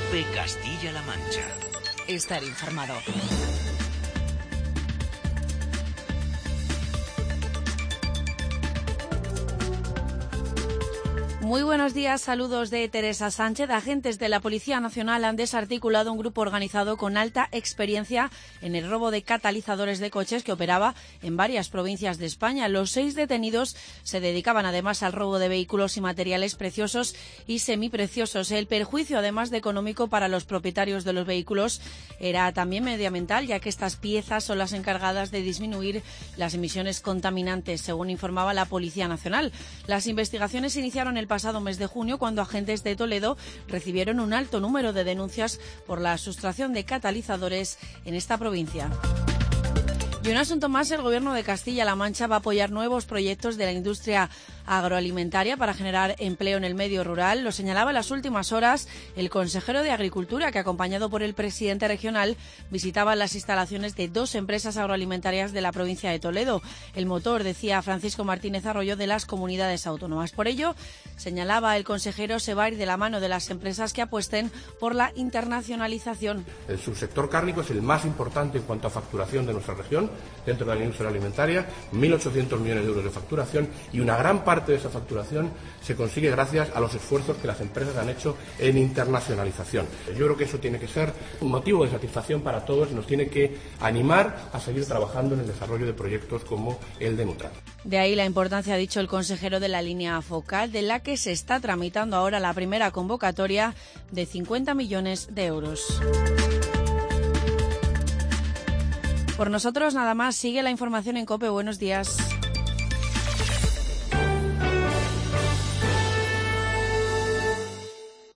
COPE Castilla-La Mancha. Estar informado. Muy buenos días, saludos de Teresa Sánchez. Agentes de la Policía Nacional han desarticulado un grupo organizado con alta experiencia en el robo de catalizadores de coches que operaba en varias provincias de España. Los 6 detenidos se dedicaban además al robo de vehículos y materiales preciosos y semipreciosos. El perjuicio, además de económico para los propietarios de los vehículos, era también medioambiental, ya que estas piezas son las encargadas de disminuir las emisiones contaminantes, según informaba la Policía Nacional. Las investigaciones se iniciaron el pasado mes de junio, cuando agentes de Toledo recibieron un alto número de denuncias por la sustracción de catalizadores en esta provincia. Y un asunto más, el Gobierno de Castilla-La Mancha va a apoyar nuevos proyectos de la industria agroalimentaria para generar empleo en el medio rural. Lo señalaba en las últimas horas el consejero de Agricultura, que, acompañado por el presidente regional, visitaba las instalaciones de 2 empresas agroalimentarias de la provincia de Toledo. El motor, decía Francisco Martínez Arroyo, de las comunidades autónomas. Por ello, señalaba el consejero, se va a ir de la mano de las empresas que apuesten por la internacionalización. El subsector cárnico es el más importante en cuanto a facturación de nuestra región, dentro de la industria alimentaria, 1.800 millones de euros de facturación, y una gran parte de esa facturación se consigue gracias a los esfuerzos que las empresas han hecho en internacionalización. Yo creo que eso tiene que ser un motivo de satisfacción para todos y nos tiene que animar a seguir trabajando en el desarrollo de proyectos como el de Nutran. De ahí la importancia, ha dicho el consejero, de la línea focal, de la que se está tramitando ahora la primera convocatoria de 50 millones de euros. Por nosotros nada más, sigue la información en COPE. Buenos días.